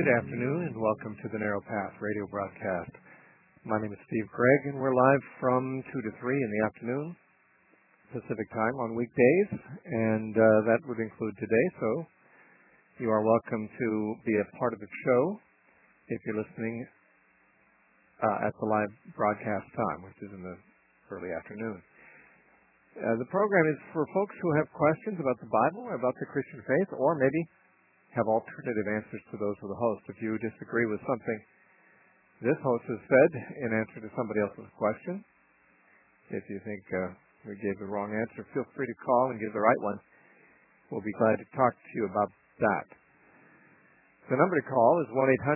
Good afternoon and welcome to the Narrow Path radio broadcast. My name is Steve Craig and we're live from 2 to 3 in the afternoon Pacific time on weekdays, and that would include today, so you are welcome to be a part of the show if you're listening at the live broadcast time, which is in the early afternoon. The program is for folks who have questions about the Bible or about the Christian faith, or maybe have alternative answers to those of the host. If you disagree with something this host has said in answer to somebody else's question, if you think we gave the wrong answer, feel free to call and give the right one. We'll be glad to talk to you about that. The number to call is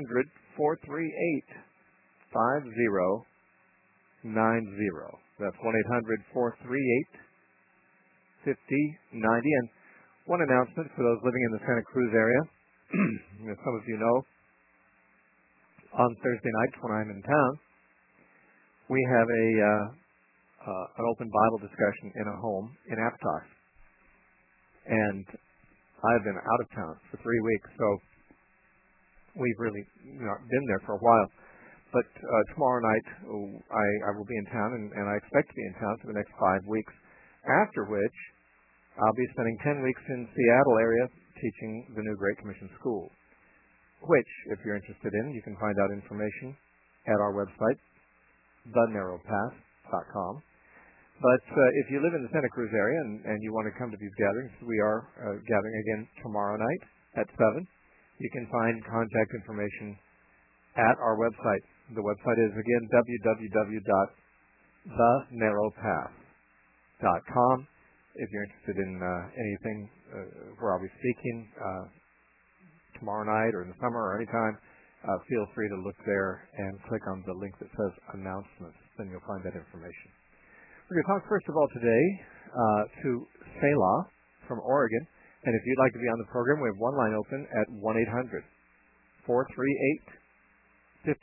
1-800-438-5090. That's 1-800-438-5090. And one announcement for those living in the Santa Cruz area. As some of you know, on Thursday nights when I'm in town, we have an open Bible discussion in a home in Aptos. And I've been out of town for 3 weeks, so we've really been there for a while. But tomorrow night I will be in town, and I expect to be in town for the next 5 weeks, after which I'll be spending 10 weeks in Seattle area teaching the new Great Commission School, which, if you're interested in, you can find out information at our website, thenarrowpath.com. But if you live in the Santa Cruz area and you want to come to these gatherings, we are gathering again tomorrow night at 7. You can find contact information at our website. The website is, again, www.thenarrowpath.com. If you're interested in anything where I'll be speaking tomorrow night or in the summer or anytime, feel free to look there and click on the link that says Announcements. Then you'll find that information. We're going to talk first of all today to Selah from Oregon. And if you'd like to be on the program, we have one line open at 1-800-438-5090.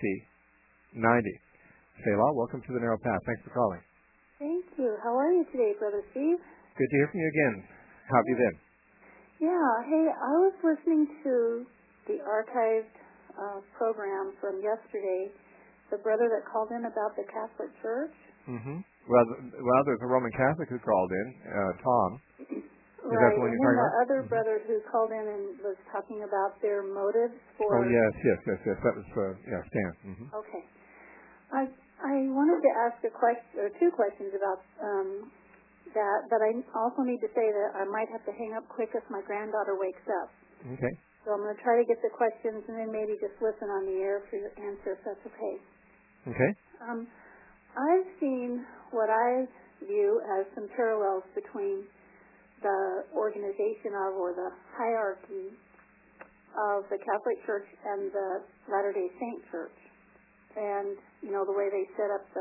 Selah, welcome to the Narrow Path. Thanks for calling. Thank you. How are you today, Brother Steve? Good to hear from you again. How have you been? Yeah. Hey, I was listening to the archived program from yesterday, the brother that called in about the Catholic Church. Mm-hmm. Well, there's a Roman Catholic who called in, Tom. Right, and then the other brother who called in and was talking about their motives for... Oh, yes. That was, Stan. Mm-hmm. Okay. I wanted to ask two questions about that, but I also need to say that I might have to hang up quick if my granddaughter wakes up. Okay. So I'm going to try to get the questions and then maybe just listen on the air for your answer, if that's okay. Okay. I've seen what I view as some parallels between the organization of, or the hierarchy of the Catholic Church and the Latter-day Saint Church. And, the way they set up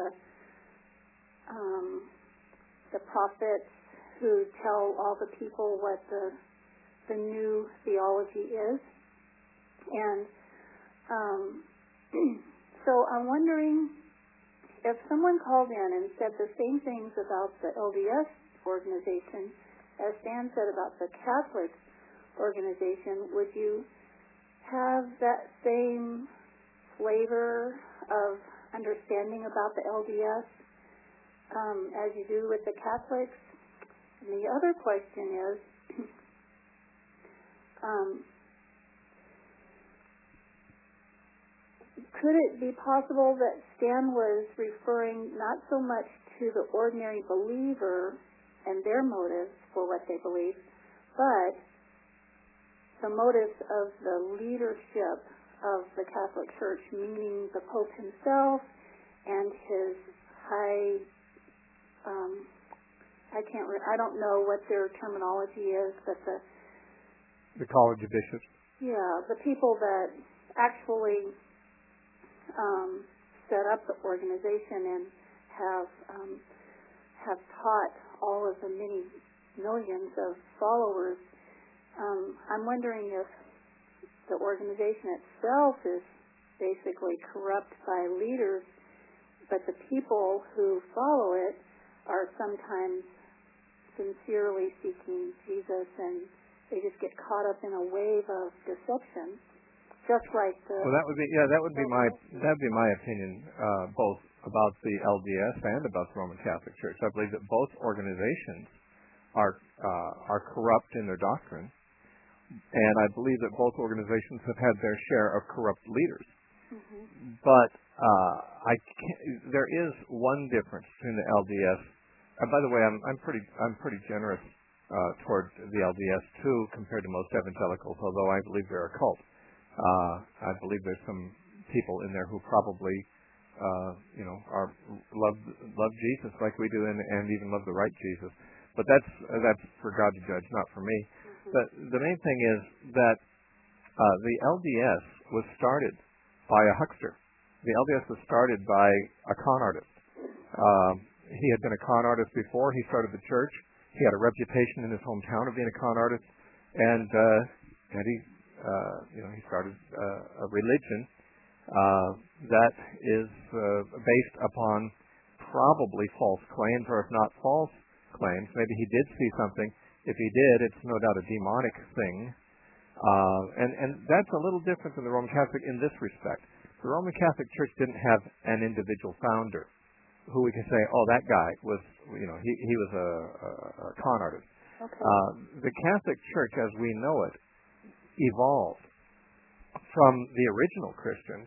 the prophets who tell all the people what the new theology is. And so I'm wondering if someone called in and said the same things about the LDS organization as Stan said about the Catholic organization, would you have that same flavor of understanding about the LDS as you do with the Catholics? And the other question is, could it be possible that Stan was referring not so much to the ordinary believer and their motives for what they believe, but the motives of the leadership of the Catholic Church, meaning the Pope himself and his high, I don't know what their terminology is, but the College of Bishops. Yeah, the people that actually set up the organization and have taught all of the many millions of followers. I'm wondering if the organization itself is basically corrupt by leaders, but the people who follow it are sometimes sincerely seeking Jesus, and they just get caught up in a wave of deception. just like the... Well, that would be my opinion, both about the LDS and about the Roman Catholic Church. I believe that both organizations are corrupt in their doctrine, and I believe that both organizations have had their share of corrupt leaders. Mm-hmm. But there is one difference between the LDS. And by the way, I'm pretty generous toward the LDS too, compared to most evangelicals. Although I believe they're a cult. I believe there's some people in there who probably, love Jesus like we do, and even love the right Jesus. But that's for God to judge, not for me. Mm-hmm. But the main thing is that the LDS was started by a huckster. The LDS was started by a con artist. He had been a con artist before he started the church. He had a reputation in his hometown of being a con artist, and he started a religion that is based upon probably false claims, or if not false claims, maybe he did see something. If he did, it's no doubt a demonic thing. And that's a little different than the Roman Catholic in this respect. The Roman Catholic Church didn't have an individual founder who we can say, oh, that guy was, he was a con artist. Okay. The Catholic Church, as we know it, evolved from the original Christians.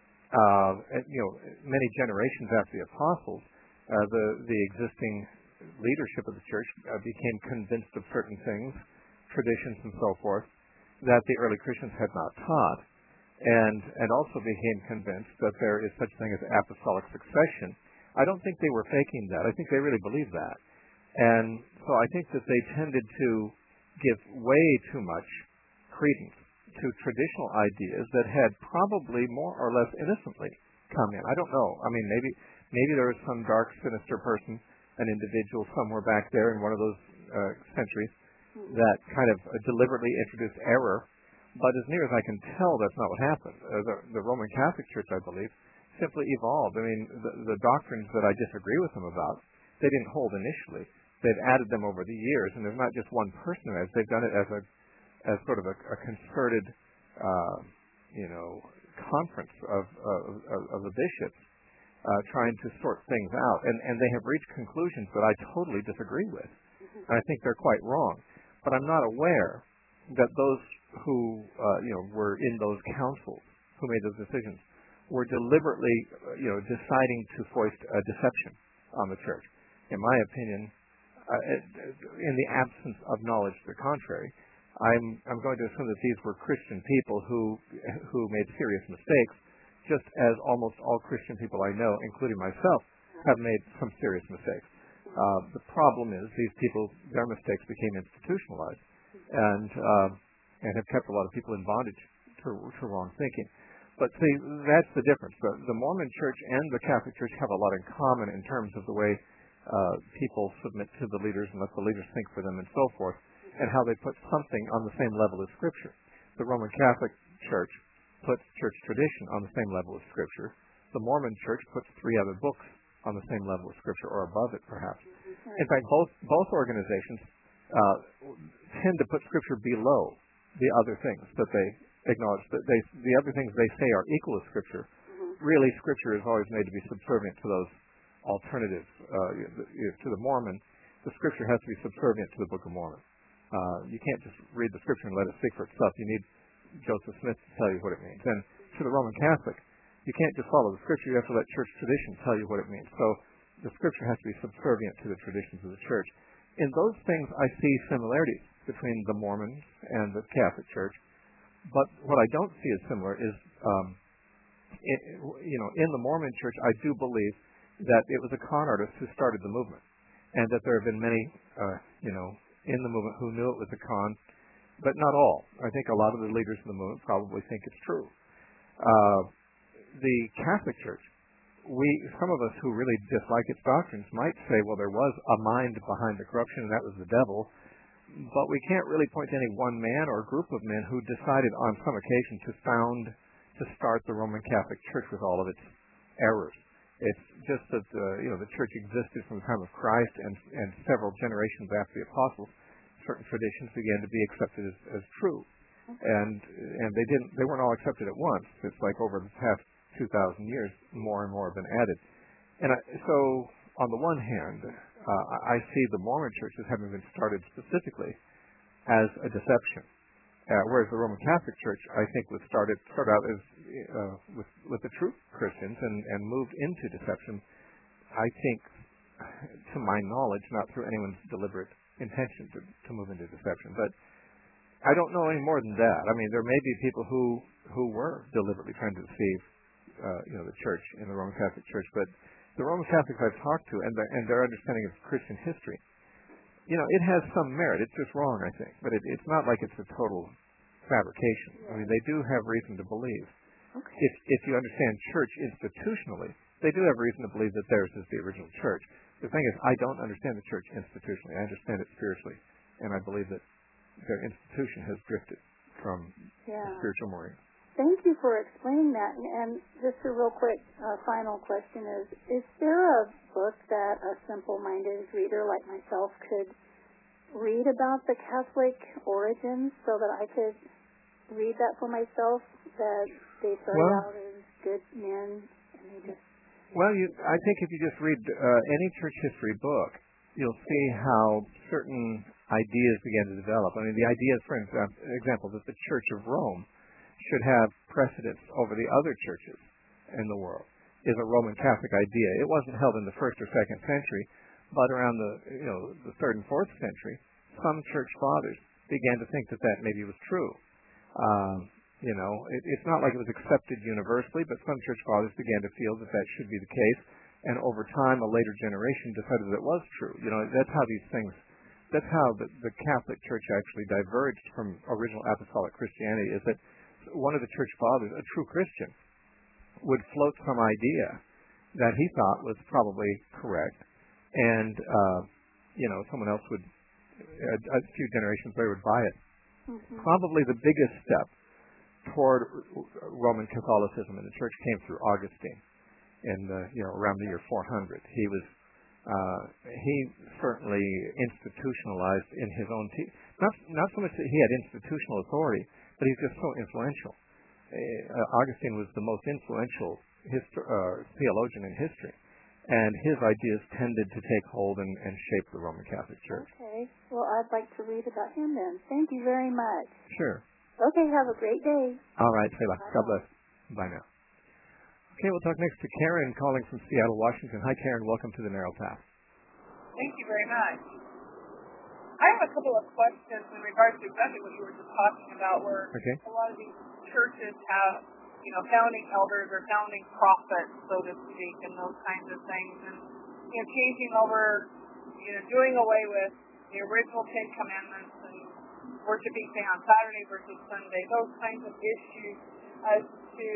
Many generations after the apostles, the existing leadership of the church became convinced of certain things, traditions and so forth, that the early Christians had not taught, and also became convinced that there is such thing as apostolic succession. I don't think they were faking that. I think they really believed that. And so I think that they tended to give way too much credence to traditional ideas that had probably more or less innocently come in. I don't know. I mean, maybe there was some dark, sinister person, an individual somewhere back there in one of those centuries that kind of deliberately introduced error. But as near as I can tell, that's not what happened. The Roman Catholic Church, I believe, simply evolved. I mean, the doctrines that I disagree with them about, they didn't hold initially. They've added them over the years, and there's not just one person who has. They've done it as sort of a concerted, conference of the bishops trying to sort things out, and they have reached conclusions that I totally disagree with, and I think they're quite wrong. But I'm not aware that those who were in those councils, who made those decisions, were deliberately deciding to foist a deception on the church. In my opinion, in the absence of knowledge to the contrary, I'm going to assume that these were Christian people who made serious mistakes, just as almost all Christian people I know, including myself, have made some serious mistakes. The problem is these people, their mistakes became institutionalized and have kept a lot of people in bondage to wrong thinking. But see, that's the difference. The Mormon Church and the Catholic Church have a lot in common in terms of the way people submit to the leaders and let the leaders think for them and so forth, and how they put something on the same level as Scripture. The Roman Catholic Church puts church tradition on the same level as Scripture. The Mormon Church puts 3 other books on the same level as Scripture, or above it, perhaps. In fact, both organizations tend to put Scripture below the other things that they acknowledge. The other things they say are equal to Scripture. Really, Scripture is always made to be subservient to those alternatives. To the Mormon, the Scripture has to be subservient to the Book of Mormon. You can't just read the Scripture and let it speak for itself. You need Joseph Smith to tell you what it means. And to the Roman Catholic, you can't just follow the Scripture. You have to let church tradition tell you what it means. So the Scripture has to be subservient to the traditions of the church. In those things, I see similarities between the Mormons and the Catholic Church. But what I don't see as similar is, in the Mormon Church, I do believe that it was a con artist who started the movement, and that there have been many, in the movement who knew it was a con, but not all. I think a lot of the leaders in the movement probably think it's true. The Catholic Church, some of us who really dislike its doctrines might say, well, there was a mind behind the corruption, and that was the devil. But we can't really point to any one man or group of men who decided on some occasion to start the Roman Catholic Church with all of its errors. It's just that the church existed from the time of Christ, and several generations after the apostles, certain traditions began to be accepted as true. and they weren't all accepted at once. It's like over the past 2,000 years, more and more have been added. And so, on the one hand, I see the Mormon Church as having been started specifically as a deception, whereas the Roman Catholic Church, I think, was started out as with the true Christians and moved into deception. I think, to my knowledge, not through anyone's deliberate intention to move into deception, but I don't know any more than that. I mean, there may be people who were deliberately trying to deceive, the Church in the Roman Catholic Church, but the Roman Catholics I've talked to and their understanding of Christian history, it has some merit. It's just wrong, I think, but it's not like it's a total fabrication. I mean, they do have reason to believe. Okay. If you understand church institutionally, they do have reason to believe that theirs is the original church. The thing is, I don't understand the church institutionally. I understand it spiritually, and I believe that their institution has drifted from the spiritual mooring. Thank you for explaining that. And just a real quick final question is there a book that a simple-minded reader like myself could read about the Catholic origins so that I could read that for myself, that they started out as good men and they just... Well, I think if you just read any church history book, you'll see how certain ideas began to develop. I mean, the idea, for example, that the Church of Rome should have precedence over the other churches in the world is a Roman Catholic idea. It wasn't held in the 1st or 2nd century, but around the 3rd and 4th century, some church fathers began to think that maybe was true. It's not like it was accepted universally, but some church fathers began to feel that should be the case, and over time, a later generation decided that it was true. That's how the Catholic Church actually diverged from original apostolic Christianity, is that one of the church fathers, a true Christian, would float some idea that he thought was probably correct, and someone else would, a few generations later, would buy it. Mm-hmm. Probably the biggest step toward Roman Catholicism in the church came through Augustine in around the year 400. He certainly institutionalized in his own not so much that he had institutional authority, but he's just so influential. Augustine was the most influential theologian in history, and his ideas tended to take hold and shape the Roman Catholic Church. Okay. Well, I'd like to read about him then. Thank you very much. Sure. Okay, have a great day. All right, Selah. God bless. Bye now. Okay, we'll talk next to Karen calling from Seattle, Washington. Hi, Karen. Welcome to the Narrow Path. Thank you very much. I have a couple of questions in regards to exactly what you were just talking about, where a lot of these churches have, founding elders or founding prophets, so to speak, and those kinds of things, and changing over, doing away with the original 10 Commandments and worshiping, say, on Saturday versus Sunday, those kinds of issues as to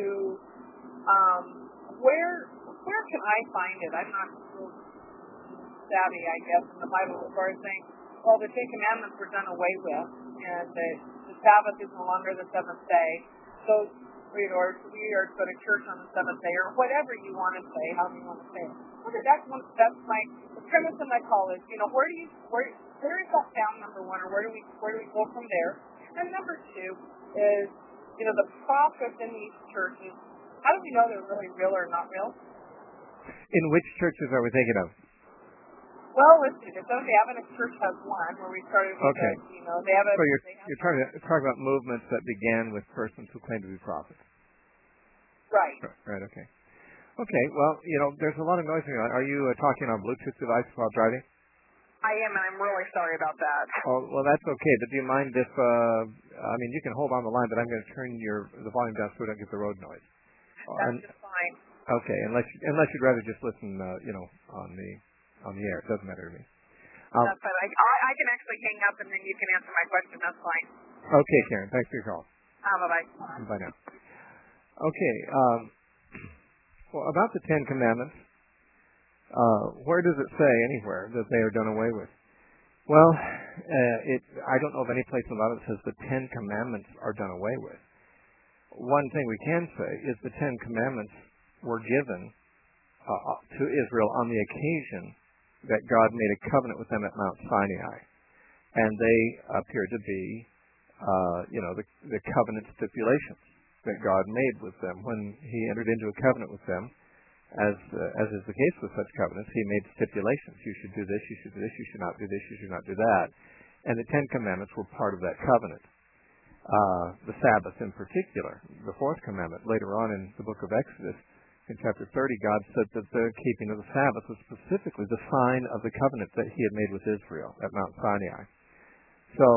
where can I find it? I'm not real savvy, I guess, in the Bible as far as saying, well, the 10 Commandments were done away with, and the Sabbath is no longer the seventh day, so we are to go to church on the seventh day, or whatever you want to say, however you want to say it. Okay, that's the premise of my call is, where is that found, number one, or where do we go from there? And number two is, the prophets in these churches, how do we know they're really real or not real? In which churches are we thinking of? Well, let's see. The Seventh-day Adventist Church has one where we started with they have a... So you're trying to talk about movements that began with persons who claim to be prophets. Right. Right, okay. Okay, well, there's a lot of noise going on. Are you talking on a Bluetooth device while driving? I am, and I'm really sorry about that. Oh, well, that's okay, but do you mind if, you can hold on the line, but I'm going to turn the volume down so we don't get the road noise. That's just fine. Okay, unless you'd rather just listen, on the air. It doesn't matter to me. That's fine. I can actually hang up and then you can answer my question. That's fine. Okay, Karen. Thanks for your call. Bye-bye. Bye now. Okay. Well, about the 10 Commandments, where does it say anywhere that they are done away with? Well, I don't know of any place in the Bible that says the 10 Commandments are done away with. One thing we can say is the 10 Commandments were given to Israel on the occasion that God made a covenant with them at Mount Sinai. And they appeared to be the covenant stipulations that God made with them when He entered into a covenant with them. As is the case with such covenants, He made stipulations. You should do this, you should do this, you should not do this, you should not do that. And the Ten Commandments were part of that covenant. The Sabbath in particular, the fourth commandment, later on in the book of Exodus, in chapter 30, God said that the keeping of the Sabbath was specifically the sign of the covenant that He had made with Israel at Mount Sinai. So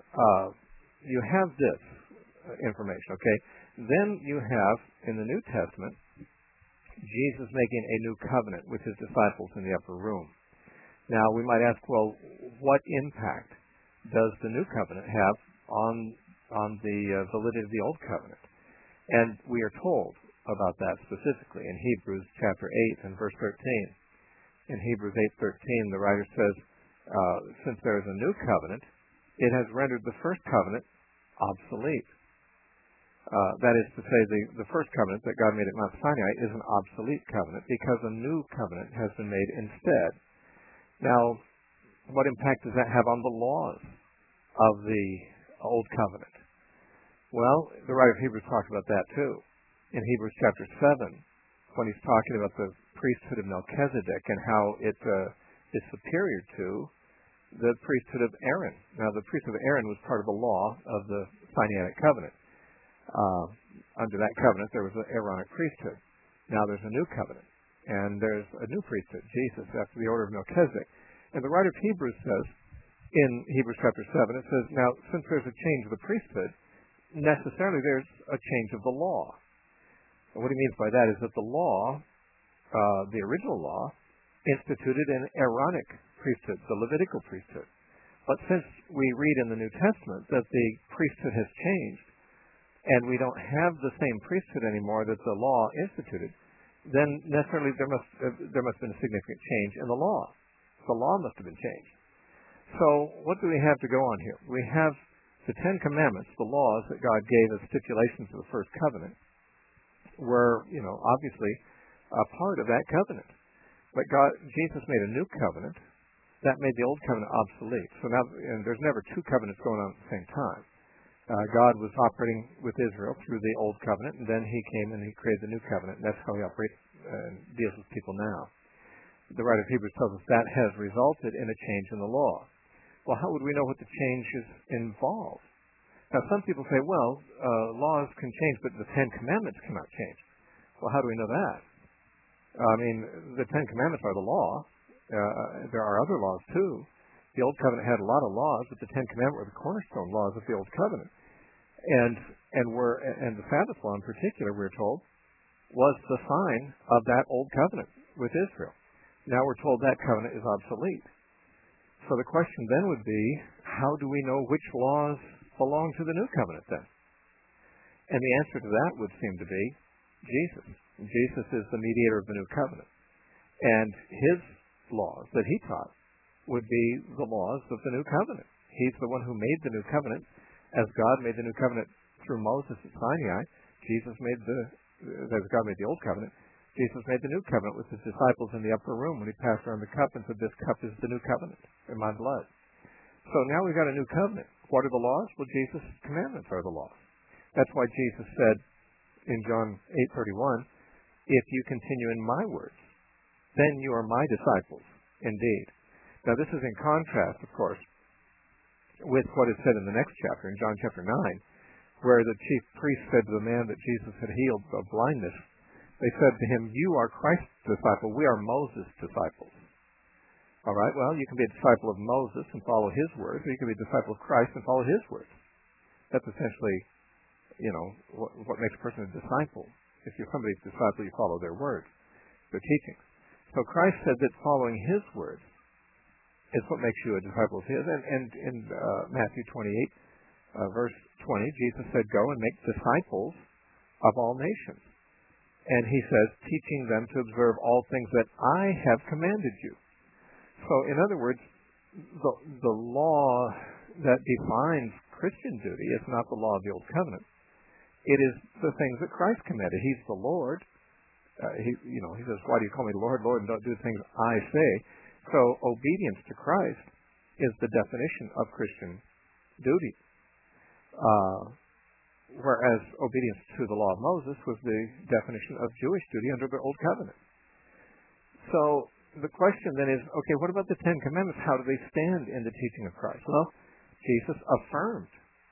you have this information, okay? Then you have, in the New Testament, Jesus making a new covenant with His disciples in the upper room. Now, we might ask, well, what impact does the new covenant have on the validity of the old covenant? And we are told about that specifically in Hebrews chapter 8 and verse 13. In Hebrews 8:13, the writer says, since there is a new covenant, it has rendered the first covenant obsolete. That is to say, the first covenant that God made at Mount Sinai is an obsolete covenant because a new covenant has been made instead. Now, what impact does that have on the laws of the old covenant? Well, the writer of Hebrews talks about that too. In Hebrews chapter 7, when he's talking about the priesthood of Melchizedek and how it is superior to the priesthood of Aaron. Now, the priesthood of Aaron was part of the law of the Sinaitic covenant. Under that covenant, there was an Aaronic priesthood. Now there's a new covenant, and there's a new priesthood, Jesus, after the order of Melchizedek. And the writer of Hebrews says, in Hebrews chapter 7, it says, now, since there's a change of the priesthood, necessarily there's a change of the law. And what he means by that is that the law, the original law, instituted an Aaronic priesthood, the Levitical priesthood. But since we read in the New Testament that the priesthood has changed, and we don't have the same priesthood anymore that the law instituted, then necessarily there must have been a significant change in the law. The law must have been changed. So what do we have to go on here? We have the Ten Commandments, the laws that God gave as stipulations of the first covenant, were, obviously a part of that covenant. But Jesus made a new covenant that made the old covenant obsolete. So now, and there's never two covenants going on at the same time. God was operating with Israel through the old covenant, and then He came and He created the new covenant, and that's how He operates and deals with people now. The writer of Hebrews tells us that has resulted in a change in the law. Well, how would we know what the changes involve? Now, some people say, well, laws can change, but the Ten Commandments cannot change. Well, how do we know that? I mean, the Ten Commandments are the law. There are other laws, too. The Old Covenant had a lot of laws, but the Ten Commandments were the cornerstone laws of the Old Covenant. And the Sabbath law in particular, we're told, was the sign of that Old Covenant with Israel. Now we're told that covenant is obsolete. So the question then would be, how do we know which laws belong to the New Covenant then? And the answer to that would seem to be Jesus. Jesus is the mediator of the New Covenant. And His laws that He taught would be the laws of the New Covenant. He's the one who made the New Covenant. As God made the New Covenant through Moses at Sinai, as God made the Old Covenant, Jesus made the New Covenant with His disciples in the upper room when He passed around the cup and said, this cup is the New Covenant in my blood. So now we've got a new covenant. What are the laws? Well, Jesus' commandments are the laws. That's why Jesus said in John 8:31, if you continue in my words, then you are my disciples indeed. Now this is in contrast, of course, with what is said in the next chapter, in John chapter 9, where the chief priest said to the man that Jesus had healed of blindness, they said to him, you are Christ's disciple, we are Moses' disciples. All right, well, you can be a disciple of Moses and follow his words, or you can be a disciple of Christ and follow his words. That's essentially, what makes a person a disciple. If you're somebody's disciple, you follow their words, their teachings. So Christ said that following his words is what makes you a disciple of his. And in Matthew 28, verse 20, Jesus said, go and make disciples of all nations. And he says, teaching them to observe all things that I have commanded you. So, in other words, the law that defines Christian duty is not the law of the Old Covenant. It is the things that Christ commanded. He's the Lord. He says, why do you call me Lord, Lord, and don't do the things I say? So, obedience to Christ is the definition of Christian duty. Whereas obedience to the law of Moses was the definition of Jewish duty under the Old Covenant. So the question then is, okay, what about the Ten Commandments? How do they stand in the teaching of Christ? Well, Jesus affirmed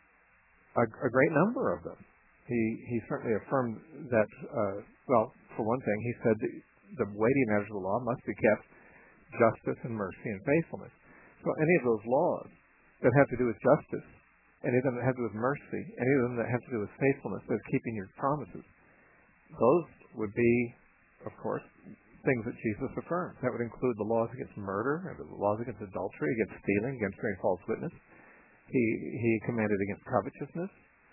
a great number of them. He certainly affirmed that, for one thing, he said the weighty matters of the law must be kept, justice and mercy and faithfulness. So any of those laws that have to do with justice, any of them that have to do with mercy, any of them that have to do with faithfulness, that is keeping your promises, those would be, of course, things that Jesus affirmed. That would include the laws against murder, the laws against adultery, against stealing, against bearing false witness. He commanded against covetousness.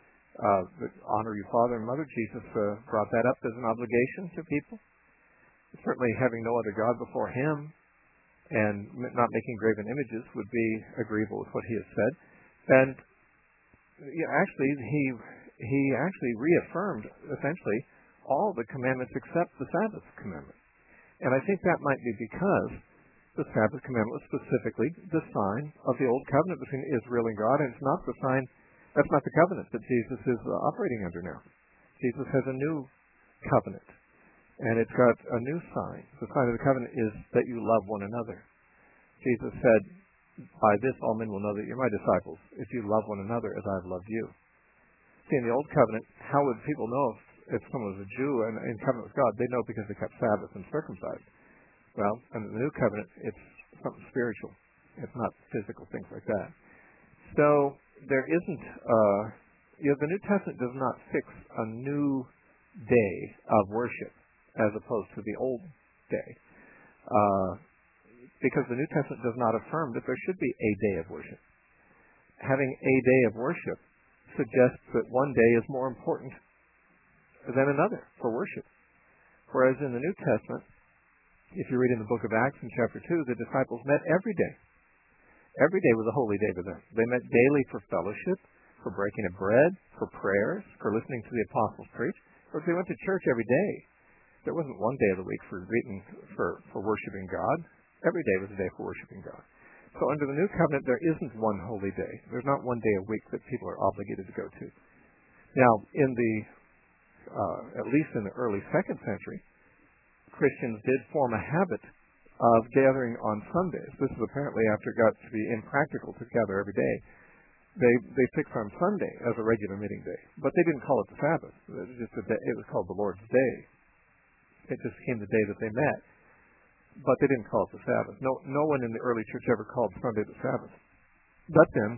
Honor your father and mother. Jesus brought that up as an obligation to people. Certainly having no other God before him and not making graven images would be agreeable with what he has said. And actually, he actually reaffirmed essentially all the commandments except the Sabbath commandment. And I think that might be because the Sabbath commandment was specifically the sign of the Old Covenant between Israel and God, and it's not the sign, that's not the covenant that Jesus is operating under now. Jesus has a new covenant, and it's got a new sign. The sign of the covenant is that you love one another. Jesus said, by this all men will know that you're my disciples, if you love one another as I've loved you. See, in the Old Covenant, how would people know if someone was a Jew and in covenant with God? They'd know because they kept Sabbath and circumcised. Well, in the New Covenant, it's something spiritual. It's not physical, things like that. So there isn't, the New Testament does not fix a new day of worship as opposed to the old day. Because the New Testament does not affirm that there should be a day of worship. Having a day of worship suggests that one day is more important than another for worship. Whereas in the New Testament, if you read in the book of Acts in chapter 2, the disciples met every day. Every day was a holy day to them. They met daily for fellowship, for breaking of bread, for prayers, for listening to the apostles preach. Or they went to church every day. There wasn't one day of the week for worshiping God. Every day was a day for worshiping God. So under the New Covenant, there isn't one holy day. There's not one day a week that people are obligated to go to. Now, at least in the early 2nd century, Christians did form a habit of gathering on Sundays. This is apparently after it got to be impractical to gather every day. They fixed on Sunday as a regular meeting day, but they didn't call it the Sabbath. It was called the Lord's Day. It just became the day that they met. But they didn't call it the Sabbath. No one in the early church ever called Sunday the Sabbath. But then,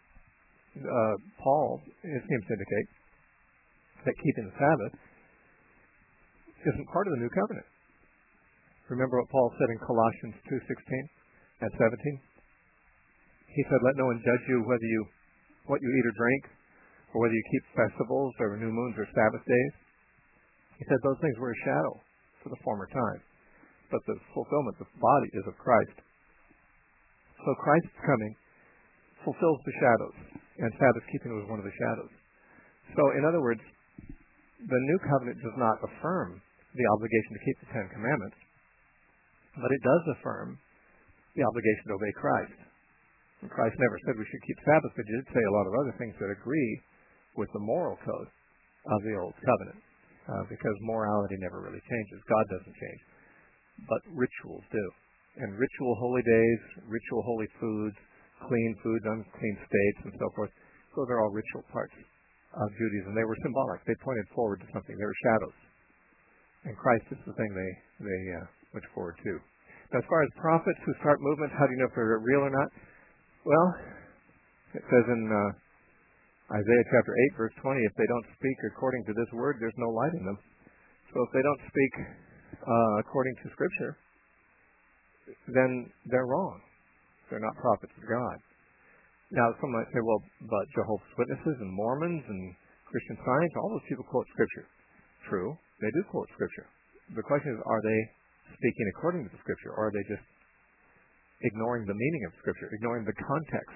Paul, it seems to indicate that keeping the Sabbath isn't part of the New Covenant. Remember what Paul said in Colossians 2:16 and 17? He said, let no one judge you what you eat or drink, or whether you keep festivals or new moons or Sabbath days. He said those things were a shadow for the former time. But the fulfillment of the body is of Christ. So Christ's coming fulfills the shadows, and Sabbath keeping was one of the shadows. So in other words, the New Covenant does not affirm the obligation to keep the Ten Commandments, but it does affirm the obligation to obey Christ. And Christ never said we should keep Sabbath, but he did say a lot of other things that agree with the moral code of the Old Covenant, because morality never really changes. God doesn't change. But rituals do. And ritual holy days, ritual holy foods, clean foods, unclean states, and so forth, those are all ritual parts of Judaism. They were symbolic. They pointed forward to something. They were shadows. And Christ is the thing they look forward to. Now, as far as prophets who start movements, how do you know if they're real or not? Well, it says in Isaiah chapter 8, verse 20, if they don't speak according to this word, there's no light in them. So if they don't speak according to Scripture, then they're wrong. They're not prophets of God. Now, some might say, well, but Jehovah's Witnesses and Mormons and Christian Science, all those people quote Scripture. True, they do quote Scripture. The question is, are they speaking according to the Scripture, or are they just ignoring the meaning of Scripture, ignoring the context?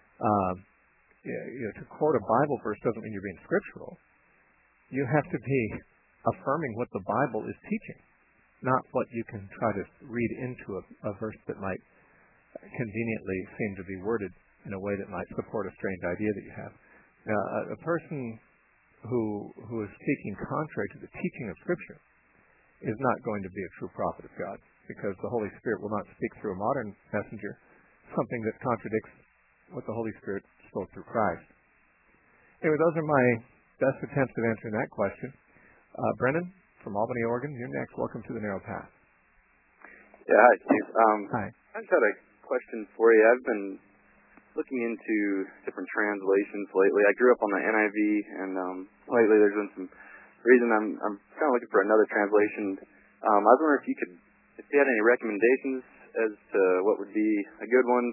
To quote a Bible verse doesn't mean you're being scriptural. You have to be affirming what the Bible is teaching, not what you can try to read into a verse that might conveniently seem to be worded in a way that might support a strange idea that you have. A person who is speaking contrary to the teaching of Scripture is not going to be a true prophet of God, because the Holy Spirit will not speak through a modern messenger something that contradicts what the Holy Spirit spoke through Christ. Anyway, those are my best attempts at answering that question. Brennan from Albany, Oregon, you're next. Welcome to the Narrow Path. Yeah, hi, Steve. Hi. I just had a question for you. I've been looking into different translations lately. I grew up on the NIV, and lately there's been some reason I'm kind of looking for another translation. I was wondering if you had any recommendations as to what would be a good one,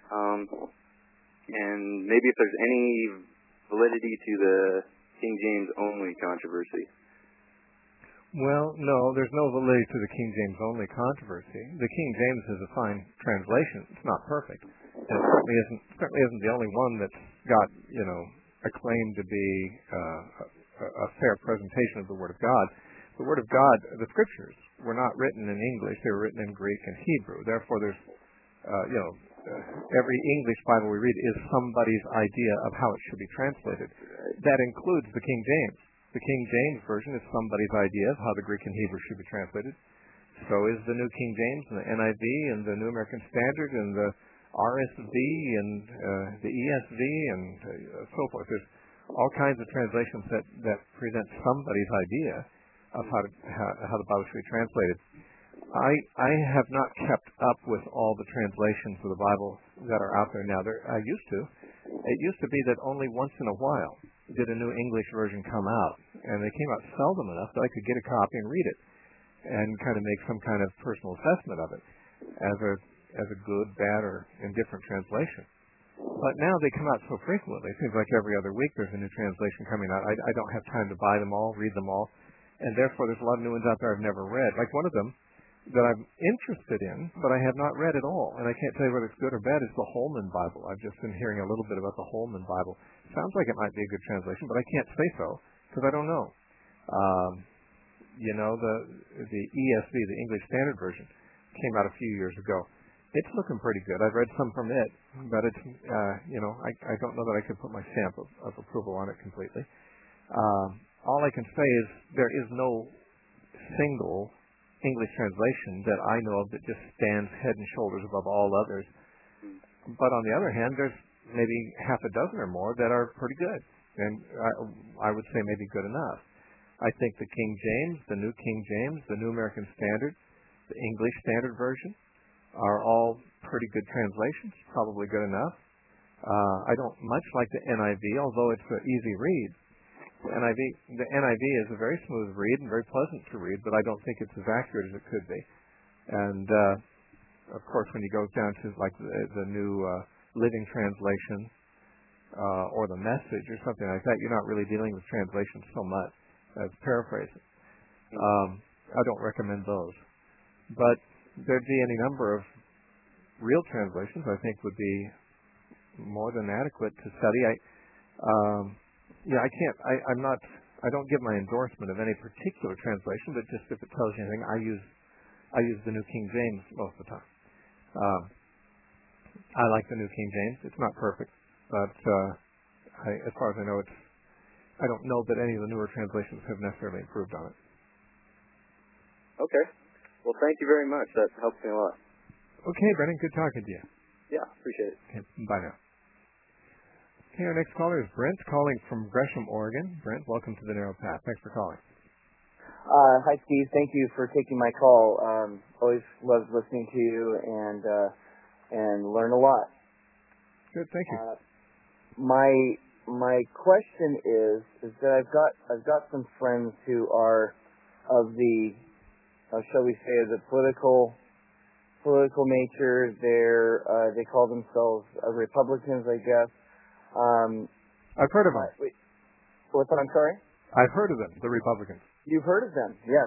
and maybe if there's any validity to the King James only controversy. Well, no, there's no validity to the King James only controversy. The King James is a fine translation. It's not perfect. And it certainly isn't the only one that's got, acclaimed to be a fair presentation of the Word of God. The Word of God, the Scriptures, were not written in English. They were written in Greek and Hebrew. Therefore, there's, every English Bible we read is somebody's idea of how it should be translated. That includes the King James. The King James Version is somebody's idea of how the Greek and Hebrew should be translated. So is the New King James and the NIV and the New American Standard and the RSV and the ESV and so forth. There's all kinds of translations that present somebody's idea of how the Bible should be translated. I have not kept up with all the translations of the Bible that are out there now. I used to. It used to be that only once in a while did a new English version come out, and they came out seldom enough that I could get a copy and read it and kind of make some kind of personal assessment of it as a good, bad, or indifferent translation. But now they come out so frequently. It seems like every other week there's a new translation coming out. I don't have time to buy them all, read them all, and therefore there's a lot of new ones out there I've never read. Like one of them that I'm interested in, but I have not read at all, and I can't tell you whether it's good or bad, is the Holman Bible. I've just been hearing a little bit about the Holman Bible. Sounds like it might be a good translation, but I can't say so because I don't know. The ESV, the English Standard Version, came out a few years ago. It's looking pretty good. I've read some from it, but it's, I don't know that I could put my stamp of approval on it completely. All I can say is there is no single English translation that I know of that just stands head and shoulders above all others. But on the other hand, there's maybe half a dozen or more that are pretty good, and I would say maybe good enough. I think the King James, the New King James, the New American Standard, the English Standard Version are all pretty good translations, probably good enough. I don't much like the NIV, although it's an easy read. The NIV is a very smooth read and very pleasant to read, but I don't think it's as accurate as it could be. And of course, when you go down to like the new Living Translation or the Message or something like that, you're not really dealing with translations so much as paraphrasing. I don't recommend those. But there'd be any number of real translations I think would be more than adequate to study. I don't give my endorsement of any particular translation, but just if it tells you anything, I use the New King James most of the time. I like the New King James. It's not perfect, but as far as I know, I don't know that any of the newer translations have necessarily improved on it. Okay. Well, thank you very much. That helps me a lot. Okay, Brennan, good talking to you. Yeah, appreciate it. Okay, bye now. Okay, our next caller is Brent, calling from Gresham, Oregon. Brent, welcome to the Narrow Path. Thanks for calling. Hi, Steve. Thank you for taking my call. Always love listening to you and learn a lot. Good, thank you. My question is that I've got some friends who are of the shall we say, the political nature. They call themselves Republicans, I guess. I've heard of them. Wait, what's that? I'm sorry? I've heard of them, the Republicans. You've heard of them, yes.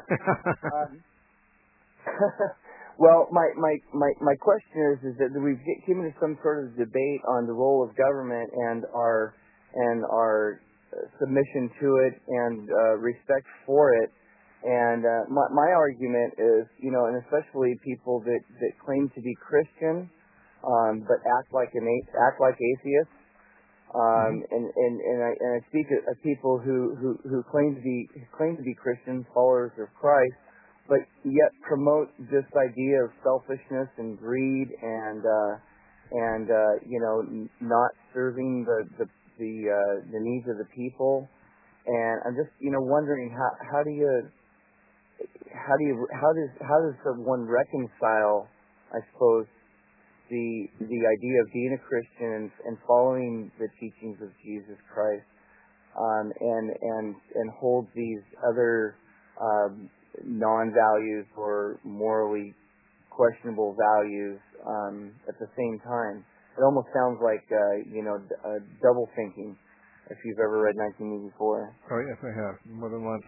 Well, my question is that we've came into some sort of debate on the role of government and our submission to it and respect for it. And my argument is, and especially people that claim to be Christian, but act like atheists, And I speak of people who claim to be Christians, followers of Christ, but yet promote this idea of selfishness and greed and not serving the needs of the people. And I'm just wondering how does one reconcile, I suppose, the idea of being a Christian and following the teachings of Jesus Christ, and hold these other non-values or morally questionable values at the same time. It almost sounds like double thinking. If you've ever read 1984. Oh yes, I have more than once.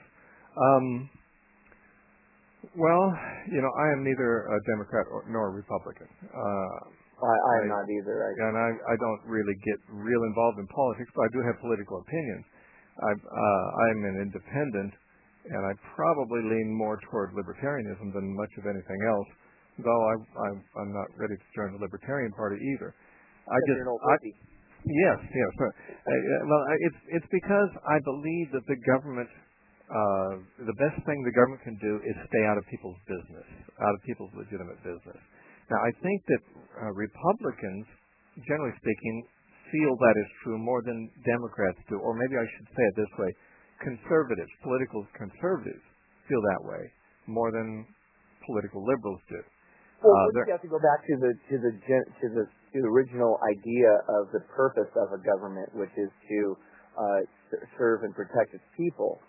Well, I am neither a Democrat nor a Republican. I'm not either. And I don't really get real involved in politics, but I do have political opinions. I'm an independent, and I probably lean more toward libertarianism than much of anything else, though I'm not ready to join the Libertarian Party either. You're an old hippie. Yes. Well, it's because I believe that the government, the best thing the government can do is stay out of people's business, out of people's legitimate business. Now, I think that Republicans, generally speaking, feel that is true more than Democrats do, or maybe I should say it this way: conservatives, political conservatives, feel that way more than political liberals do. Well, you have to go back to the original idea of the purpose of a government, which is to serve and protect its people.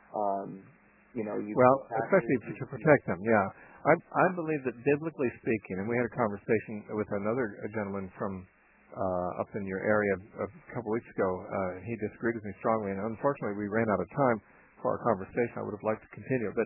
Especially to protect them. Yeah, I believe that biblically speaking, and we had a conversation with another gentleman from up in your area a couple weeks ago. He disagreed with me strongly, and unfortunately, we ran out of time for our conversation. I would have liked to continue, but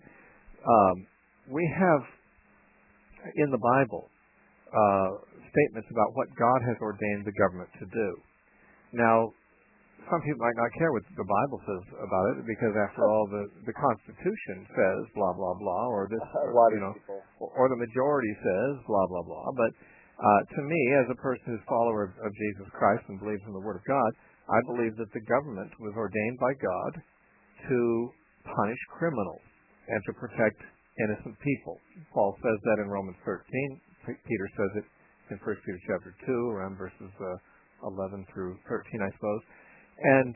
we have in the Bible statements about what God has ordained the government to do. Now, some people might not care what the Bible says about it, because after all, the Constitution says blah blah blah, or this, or the majority says blah blah blah. But to me, as a person who's a follower of Jesus Christ and believes in the Word of God, I believe that the government was ordained by God to punish criminals and to protect innocent people. Paul says that in Romans 13. Peter says it in 1 Peter chapter 2, around verses 11 through 13, I suppose. And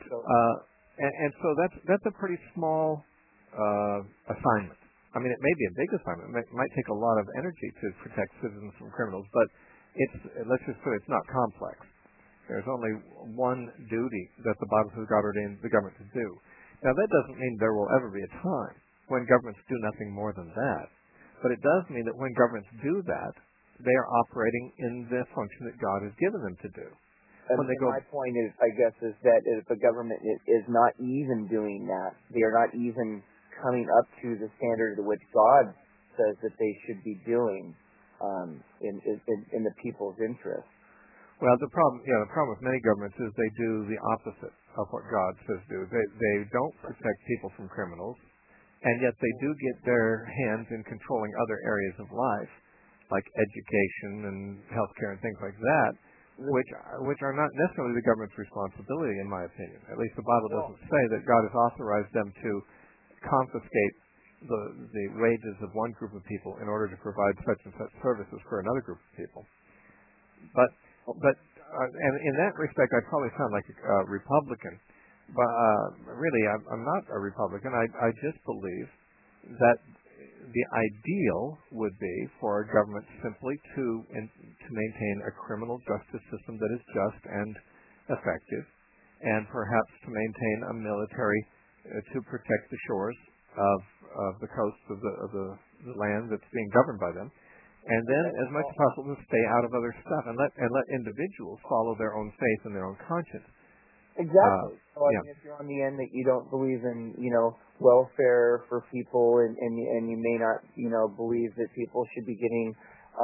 so that's a pretty small assignment. I mean, it may be a big assignment. It might take a lot of energy to protect citizens from criminals, but let's just put it, it's not complex. There's only one duty that the Bible says God ordained the government to do. Now, that doesn't mean there will ever be a time when governments do nothing more than that. But it does mean that when governments do that, they are operating in the function that God has given them to do. My point is, I guess, is that if a government is not even doing that, they are not even coming up to the standard which God says that they should be doing in the people's interest. Well, the problem with many governments is they do the opposite of what God says do. They don't protect people from criminals, and yet they do get their hands in controlling other areas of life, like education and healthcare and things like that, which are not necessarily the government's responsibility, in my opinion. At least the Bible doesn't say that God has authorized them to confiscate the wages of one group of people in order to provide such and such services for another group of people. But and in that respect, I probably sound like a Republican. But really, I'm not a Republican. I just believe that the ideal would be for a government simply to maintain a criminal justice system that is just and effective, and perhaps to maintain a military to protect the shores of the coasts of the land that's being governed by them, and then as much as possible to stay out of other stuff and let individuals follow their own faith and their own conscience. Exactly. So I mean, if you're on the end that you don't believe in, welfare for people, and you may not, believe that people should be getting,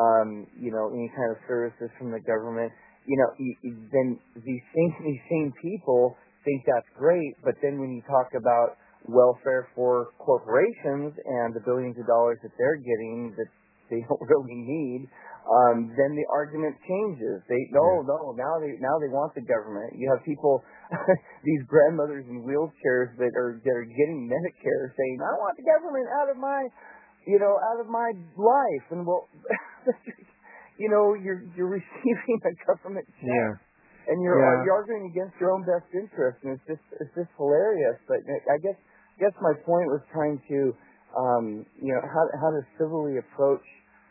any kind of services from the government, then these same people think that's great. But then when you talk about welfare for corporations and the billions of dollars that they're getting that they don't really need, then the argument changes. Now they want the government. You have people, these grandmothers in wheelchairs that are getting Medicare saying, I want the government out of my life. And well, you're receiving a government check. Yeah. And you're arguing against your own best interest, and it's just hilarious. But I guess my point was trying to, how to civilly approach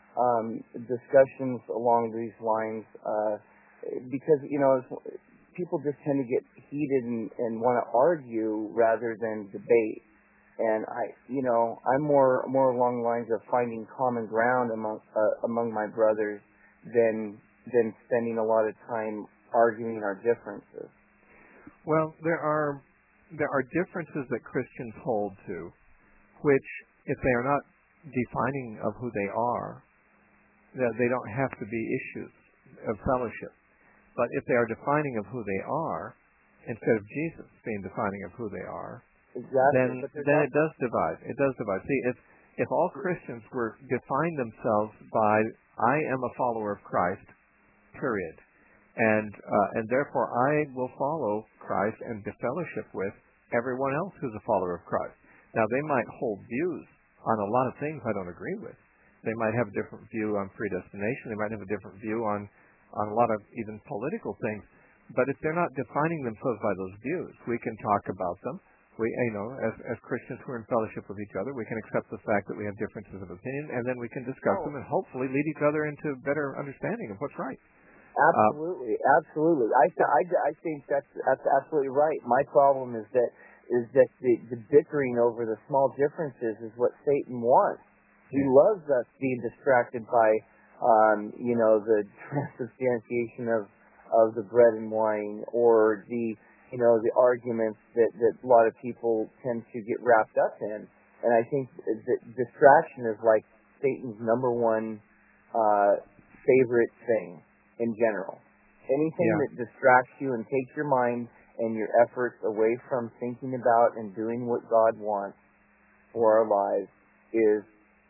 discussions along these lines, because people just tend to get heated and want to argue rather than debate. And I'm more along the lines of finding common ground among my brothers than spending a lot of time arguing our differences. Well, there are differences that Christians hold to, which, if they are not defining of who they are, they don't have to be issues of fellowship. But if they are defining of who they are, instead of Jesus being defining of who they are, exactly. then it does divide. It does divide. See, if all Christians were define themselves by I am a follower of Christ, period. And therefore I will follow Christ and be fellowship with everyone else who's a follower of Christ. Now, they might hold views on a lot of things I don't agree with. They might have a different view on predestination. They might have a different view on a lot of even political things. But if they're not defining themselves by those views, we can talk about them. We, as Christians who are in fellowship with each other, we can accept the fact that we have differences of opinion, and then we can discuss them and hopefully lead each other into better understanding of what's right. Absolutely. I think that's absolutely right. My problem is that the bickering over the small differences is what Satan wants. He loves us being distracted by, the transubstantiation of the bread and wine, or the arguments that a lot of people tend to get wrapped up in. And I think that distraction is like Satan's number one favorite thing in general. Anything that distracts you and takes your mind and your efforts away from thinking about and doing what God wants for our lives is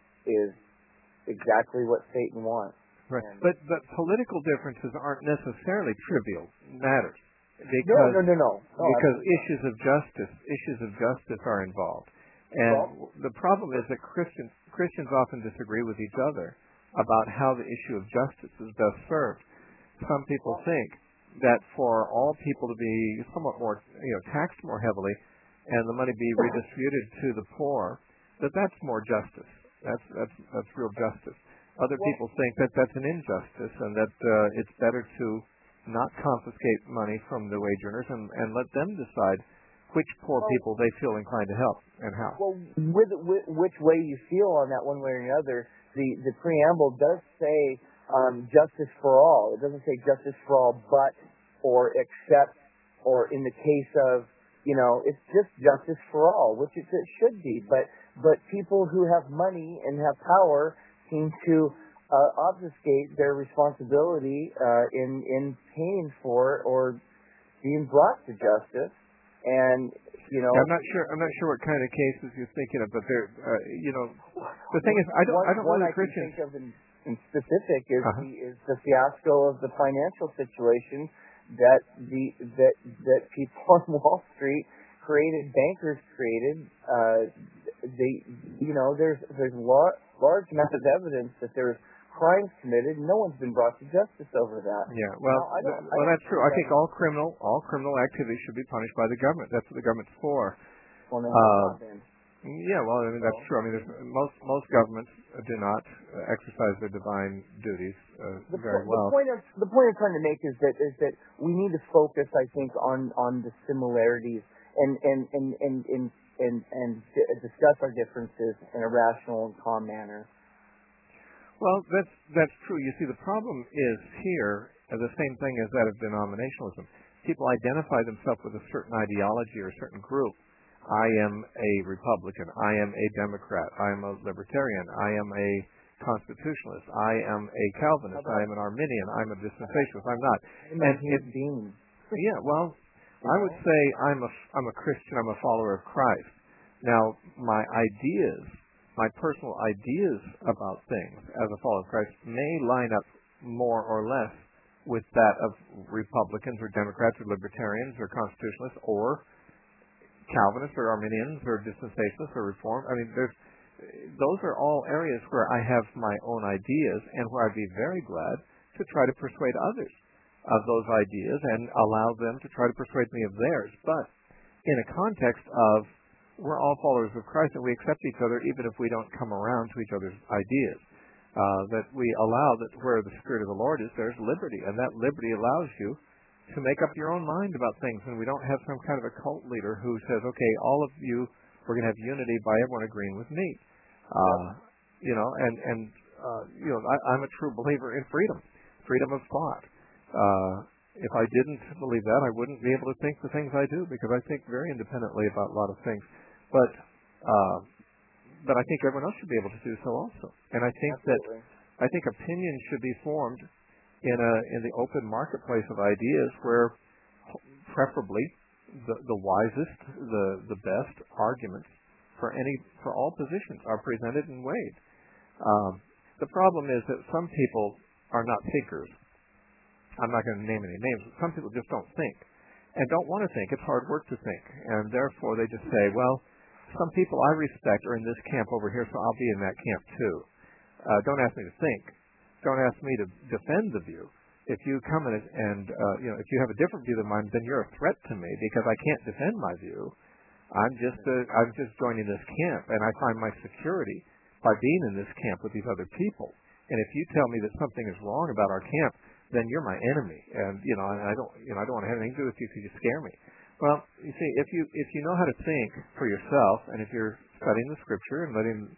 exactly what Satan wants. Right. But political differences aren't necessarily trivial matters. No. Because issues of justice are involved. And the problem is that Christians often disagree with each other about how the issue of justice is best served. Some people think that for all people to be somewhat more, taxed more heavily, and the money be redistributed to the poor, that's more justice. That's real justice. Other people think that that's an injustice, and that it's better to not confiscate money from the wage earners and let them decide which poor people they feel inclined to help and how. Well, with which way you feel on that, one way or another, the preamble does say justice for all. It doesn't say justice for all, but or except, or in the case of, it's just justice for all, which it should be. But people who have money and have power seem to obfuscate their responsibility in paying for or being brought to justice. And I'm not sure what kind of cases you're thinking of, but there, the thing is, I don't know the Christians. One I can think of in specific is the fiasco of the financial situation that people on Wall Street bankers created. There's large amounts of evidence that there's crimes committed, and no one's been brought to justice over that. Yeah, well, that's true. I think all criminal activity should be punished by the government. That's what the government's for. Well, no, then. Yeah, well, that's true. I mean, most governments do not exercise their divine duties very well. The point I'm trying to make is that we need to focus, I think, on the similarities and discuss our differences in a rational and calm manner. Well, that's true. You see, the problem is here the same thing as that of denominationalism. People identify themselves with a certain ideology or a certain group. I am a Republican. I am a Democrat. I am a Libertarian. I am a Constitutionalist. I am a Calvinist. I am an Arminian. I'm a Dispensationalist. I'm not. Yeah, well, I would say I'm a Christian. I'm a follower of Christ. Now, my personal ideas about things as a follower of Christ may line up more or less with that of Republicans or Democrats or Libertarians or Constitutionalists or Calvinists or Arminians or Dispensationalists or Reformed. I mean, those are all areas where I have my own ideas and where I'd be very glad to try to persuade others of those ideas and allow them to try to persuade me of theirs. But in a context of we're all followers of Christ and we accept each other even if we don't come around to each other's ideas. That we allow that where the Spirit of the Lord is, there's liberty, and that liberty allows you to make up your own mind about things, and we don't have some kind of a cult leader who says, okay, all of you, we're going to have unity by everyone agreeing with me. I'm a true believer in freedom of thought. If I didn't believe that, I wouldn't be able to think the things I do, because I think very independently about a lot of things. But I think everyone else should be able to do so also. And I think opinions should be formed in the open marketplace of ideas where preferably the wisest, the best arguments for all positions are presented and weighed. The problem is that some people are not thinkers. I'm not going to name any names, but some people just don't think and don't want to think. It's hard work to think, and therefore they just say, well, some people I respect are in this camp over here, so I'll be in that camp too. Don't ask me to think. Don't ask me to defend the view. If you come if you have a different view than mine, then you're a threat to me because I can't defend my view. I'm just joining this camp, and I find my security by being in this camp with these other people. And if you tell me that something is wrong about our camp, then you're my enemy, and I don't want to have anything to do with you because you scare me. Well, you see, if you know how to think for yourself, and if you're studying the Scripture and letting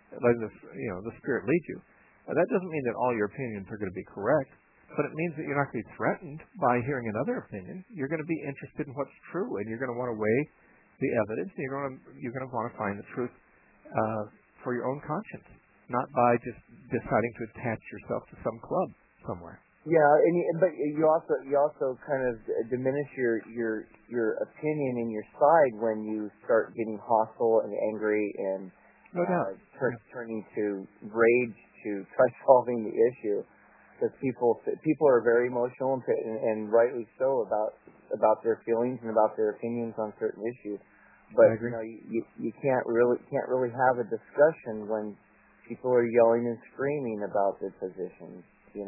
the Spirit lead you, that doesn't mean that all your opinions are going to be correct, but it means that you're not going to be threatened by hearing another opinion. You're going to be interested in what's true, and you're going to want to weigh the evidence. And you're going to want to find the truth for your own conscience, not by just deciding to attach yourself to some club somewhere. Yeah, but you also kind of diminish your opinion and your side when you start getting hostile and angry and no doubt turning to rage to try solving the issue, because people are very emotional and rightly so about their feelings and about their opinions on certain issues. But you can't really have a discussion when people are yelling and screaming about their positions.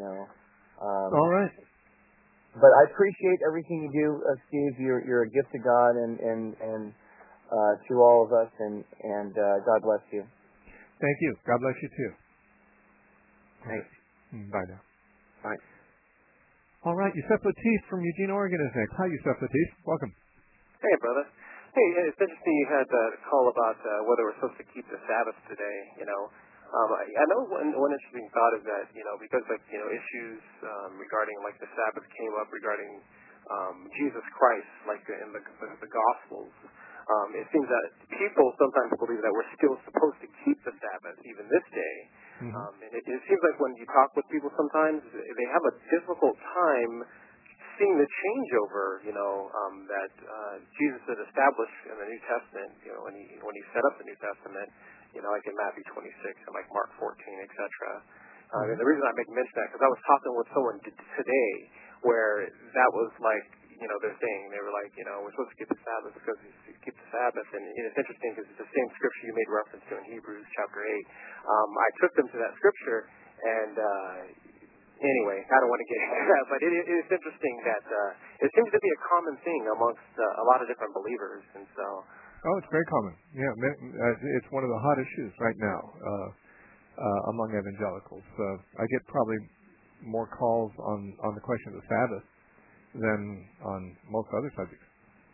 All right. But I appreciate everything you do, Steve. You're a gift to God and to all of us, and God bless you. Thank you. God bless you too. Thanks. Bye now. Bye. All right, Yusef Latif from Eugene, Oregon is next. Hi, Yusef Latif. Welcome. Hey, brother. Hey, it's interesting you had a call about whether we're supposed to keep the Sabbath today. I know one interesting thought is that, because issues regarding the Sabbath came up regarding Jesus Christ, in the Gospels. It seems that people sometimes believe that we're still supposed to keep the Sabbath even this day. Mm-hmm. And it seems like when you talk with people sometimes, they have a difficult time seeing the changeover, that Jesus had established in the New Testament, when he set up the New Testament, like in Matthew 26 and Mark 14, etc. And the reason I make mention of that, because I was talking with someone today where that was their thing. They were like, we're supposed to keep the Sabbath because you keep the Sabbath. And it's interesting because it's the same scripture you made reference to in Hebrews chapter 8. I took them to that scripture, and anyway, I don't want to get into that, but it's interesting that it seems to be a common thing amongst a lot of different believers, and so. Oh, it's very common. Yeah, it's one of the hot issues right now among evangelicals. I get probably more calls on the question of the Sabbath than on most other subjects.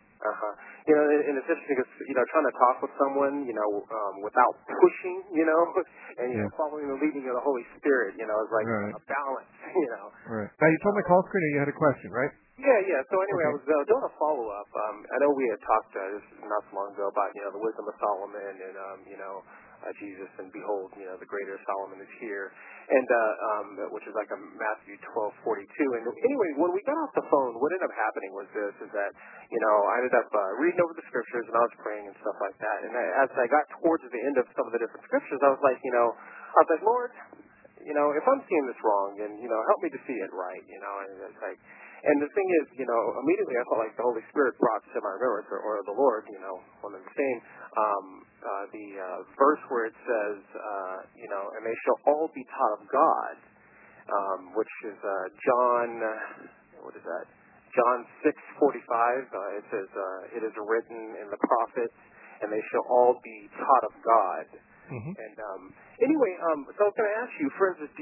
And it's interesting because, trying to talk with someone, without pushing, and following the leading of the Holy Spirit, is like a balance, Right. Now, you told my call screener you had a question, right? Yeah. So anyway, okay. I was doing a follow-up. I know we had talked not so long ago about, the wisdom of Solomon and, Jesus, and behold, the greater Solomon is here, and which is like a Matthew 12:42. And anyway, when we got off the phone, what ended up happening was is that, I ended up reading over the scriptures, and I was praying and stuff like that. And as I got towards the end of some of the different scriptures, I was like, Lord, if I'm seeing this wrong, then, help me to see it right, and it's like, and the thing is, immediately I felt like the Holy Spirit brought to my remembrance, or the Lord, one and the same, the verse where it says, and they shall all be taught of God, which is John, what is that? John 6:45. It says, "It is written in the prophets, and they shall all be taught of God." Mm-hmm. And anyway, so I was going to ask you, for instance, do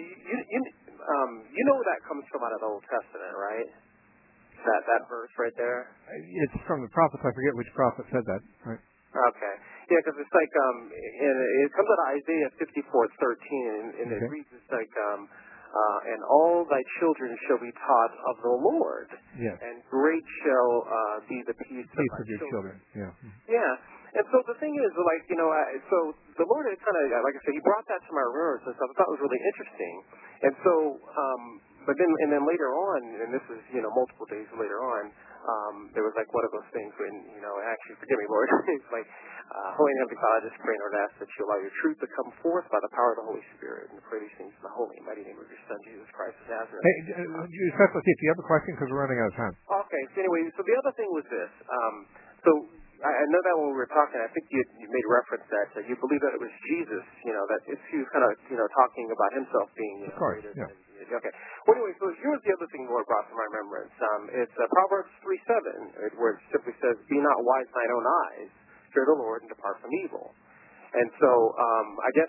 you know that comes from out of the Old Testament, right? That verse right there. It's from the prophets. I forget which prophet said that. Right. Okay. Yeah, because it's like it comes out of Isaiah 54:13, and it reads it's like and all thy children shall be taught of the Lord. Yes. And great shall be the peace of your children. Yeah. Yeah. And so the thing is, like, so the Lord had kind of, like I said, He brought that to my remembrance and stuff. I thought it was really interesting. And so, but then later on, and this is, multiple days later on, there was like one of those things when, actually, forgive me, Lord, it's like, Holy and Heavenly Father, I just pray and Lord, ask that you allow your truth to come forth by the power of the Holy Spirit, and pray these things in the holy and mighty name of your Son, Jesus Christ of Nazareth. Hey, let's see if you have a question, because we're running out of time. Okay, so anyway, so the other thing was this. So I know that when we were talking, I think you made reference that you believe that it was Jesus, that he was kind of, talking about himself being, of course, greater yeah. than, okay. Well, anyway, so here's the other thing the Lord brought to my remembrance. It's Proverbs 3:7, where it simply says, "Be not wise in thine own eyes, fear the Lord, and depart from evil." And so, I guess,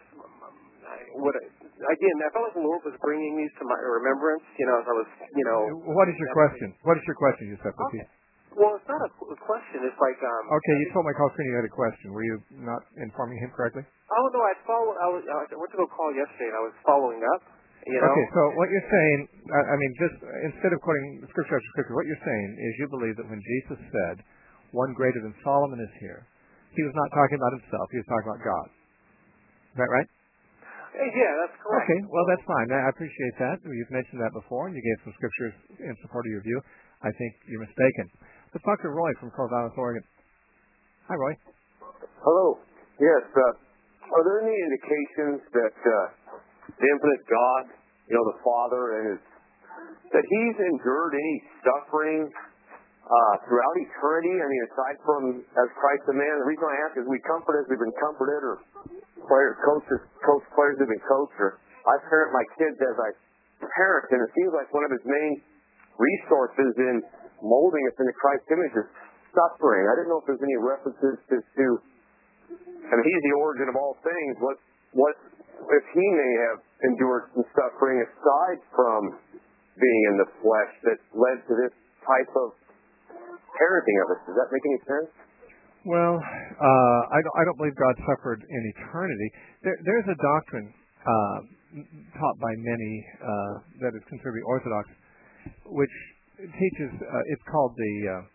again, I felt like the Lord was bringing these to my remembrance, as I was, What is your question? What is your question, Yusef? Okay. Well, it's not a question. It's like okay, you told my call screen you had a question. Were you not informing him correctly? Oh no, I went to go call yesterday, and I was following up. Okay, so what you're saying, just instead of quoting scripture after scripture, what you're saying is you believe that when Jesus said, "One greater than Solomon is here," he was not talking about himself. He was talking about God. Is that right? Yeah, that's correct. Okay, well, that's fine. I appreciate that. You've mentioned that before, and you gave some scriptures in support of your view. I think you're mistaken. Let's talk to Roy from Corvallis, Oregon. Hi, Roy. Hello. Yes. Are there any indications that the infinite God, the Father, that He's endured any suffering throughout eternity? I mean, aside from as Christ the man. The reason I ask is we comfort as we've been comforted, or coach players have been coached, or I parent my kids as I parent, and it seems like one of His main resources in molding us into Christ's image is suffering. I didn't know if there's any references to He's the origin of all things. What if He may have endured some suffering aside from being in the flesh that led to this type of parenting of us? Does that make any sense? Well, I don't believe God suffered in eternity. There's a doctrine taught by many that is considered to be orthodox, which teaches, it's called the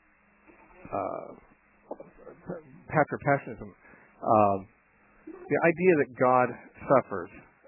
patripassionism. The idea that God suffers,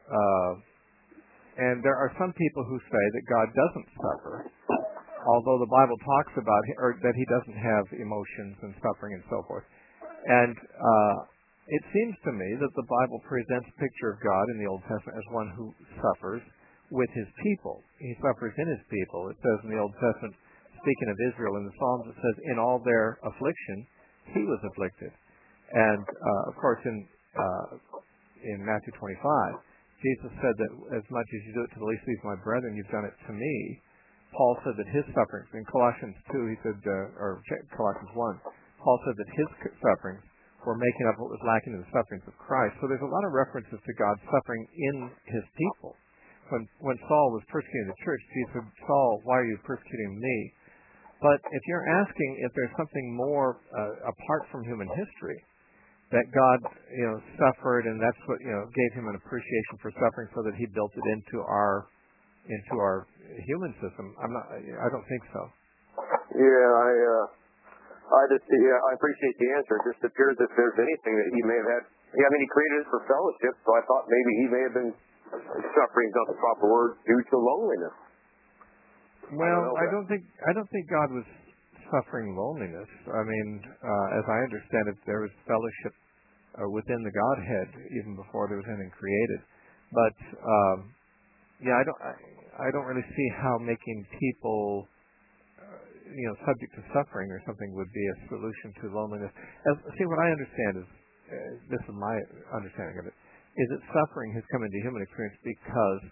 and there are some people who say that God doesn't suffer, although the Bible talks about or that He doesn't have emotions and suffering and so forth. And it seems to me that the Bible presents a picture of God in the Old Testament as one who suffers with His people. He suffers in His people. It says in the Old Testament, speaking of Israel, in the Psalms, it says, "In all their affliction, He was afflicted." And of course, in Matthew 25, Jesus said that as much as you do it to the least of these my brethren, you've done it to me. Paul said that his sufferings, in Colossians 2, he said, or Colossians 1, Paul said that his sufferings were making up what was lacking in the sufferings of Christ. So there's a lot of references to God suffering in His people. When Saul was persecuting the church, Jesus said, "Saul, why are you persecuting me?" But if you're asking if there's something more apart from human history, that God, suffered, and that's what gave Him an appreciation for suffering, so that He built it into our human system. I don't think so. Yeah, I appreciate the answer. It just appears that there's anything that He may have had. Yeah, He created us for fellowship, so I thought maybe He may have been suffering, is not the proper word, due to loneliness. Well, I don't think God was suffering loneliness. I mean, as I understand it, there was fellowship within the Godhead even before there was anything created. But yeah, I don't really see how making people subject to suffering or something would be a solution to loneliness. See, what I understand is, this is my understanding of it, is that suffering has come into human experience because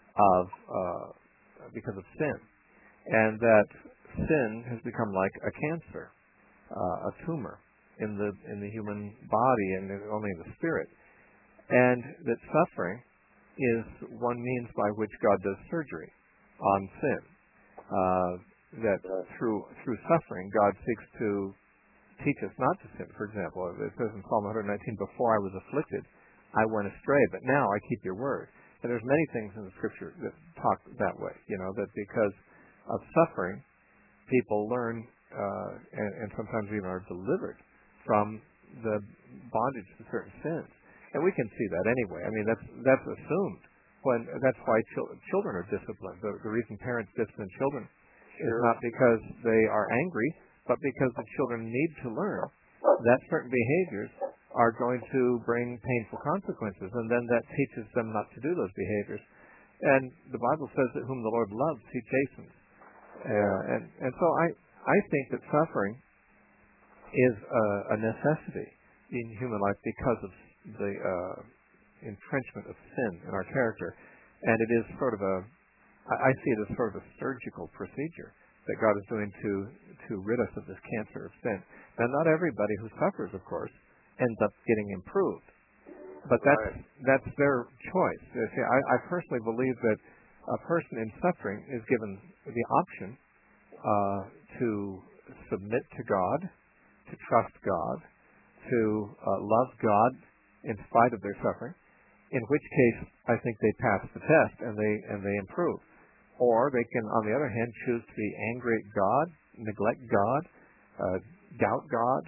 of sin, and that sin has become like a cancer, a tumor in the human body and only in the spirit, and that suffering is one means by which God does surgery on sin. That through suffering, God seeks to teach us not to sin. For example, it says in Psalm 119, "Before I was afflicted, I went astray, but now I keep your word." And there's many things in the Scripture that talk that way. That because of suffering, people learn and sometimes even are delivered from the bondage to certain sins. And we can see that anyway. I mean, that's assumed. That's why children are disciplined. The reason parents discipline children is not because they are angry, but because the children need to learn that certain behaviors are going to bring painful consequences, and then that teaches them not to do those behaviors. And the Bible says that whom the Lord loves, He chastens. And so I think that suffering is a necessity in human life because of the entrenchment of sin in our character, and it is sort of I see it as sort of a surgical procedure that God is doing to rid us of this cancer of sin. Now, not everybody who suffers, of course, ends up getting improved, but that's their choice. See, I personally believe that a person in suffering is given the option to submit to God, to trust God, to love God in spite of their suffering, in which case I think they pass the test and they improve. Or they can, on the other hand, choose to be angry at God, neglect God, doubt God,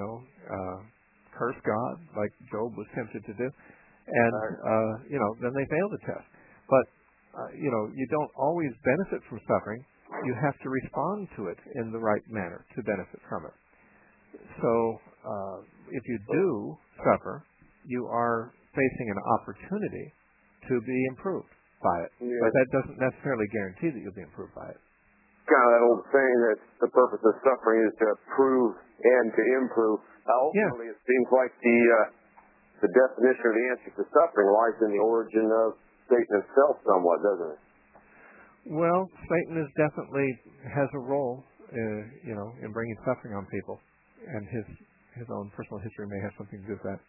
curse God, like Job was tempted to do, and then they fail the test. But you don't always benefit from suffering. You have to respond to it in the right manner to benefit from it. So if you do suffer, you are facing an opportunity to be improved by it. Yeah. But that doesn't necessarily guarantee that you'll be improved by it. Kind of that old saying that the purpose of suffering is to prove and to improve. Ultimately, It seems like the definition of the answer to suffering lies in the origin of Satan himself somewhat, doesn't it? Well, Satan definitely has a role, in bringing suffering on people, and his own personal history may have something to do with that.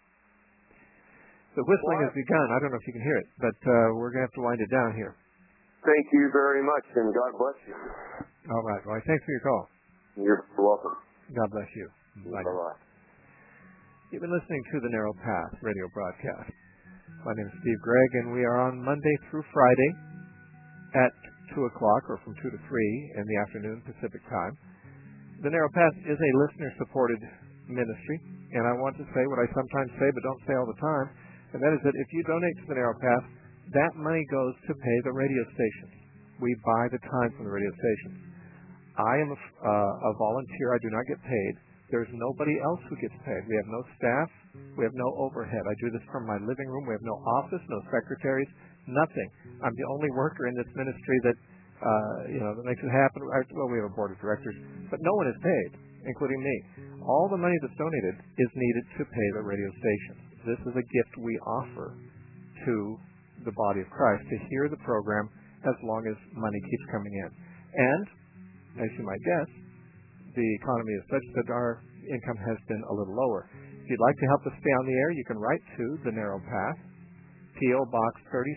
The whistling has begun. I don't know if you can hear it, but we're going to have to wind it down here. Thank you very much, and God bless you. All right. Well, thanks for your call. You're welcome. God bless you. Bye-bye. You've been listening to the Narrow Path radio broadcast. My name is Steve Gregg, and we are on Monday through Friday at 2 o'clock or from 2 to 3 in the afternoon Pacific time. The Narrow Path is a listener-supported ministry, and I want to say what I sometimes say but don't say all the time, and that is that if you donate to the Narrow Path, that money goes to pay the radio stations. We buy the time from the radio stations. I am a volunteer. I do not get paid. There's nobody else who gets paid. We have no staff. We have no overhead. I do this from my living room. We have no office, no secretaries, nothing. I'm the only worker in this ministry that makes it happen. Well, we have a board of directors, but no one is paid, including me. All the money that's donated is needed to pay the radio stations. This is a gift we offer to the body of Christ to hear the program as long as money keeps coming in. And, as you might guess, the economy is such that our income has been a little lower. If you'd like to help us stay on the air, you can write to The Narrow Path, P.O. Box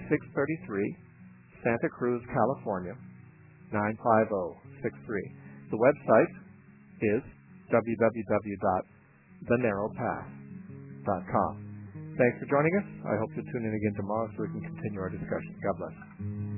3633, Santa Cruz, California, 95063. The website is www.thenarrowpath.com. Thanks for joining us. I hope you'll tune in again tomorrow so we can continue our discussion. God bless.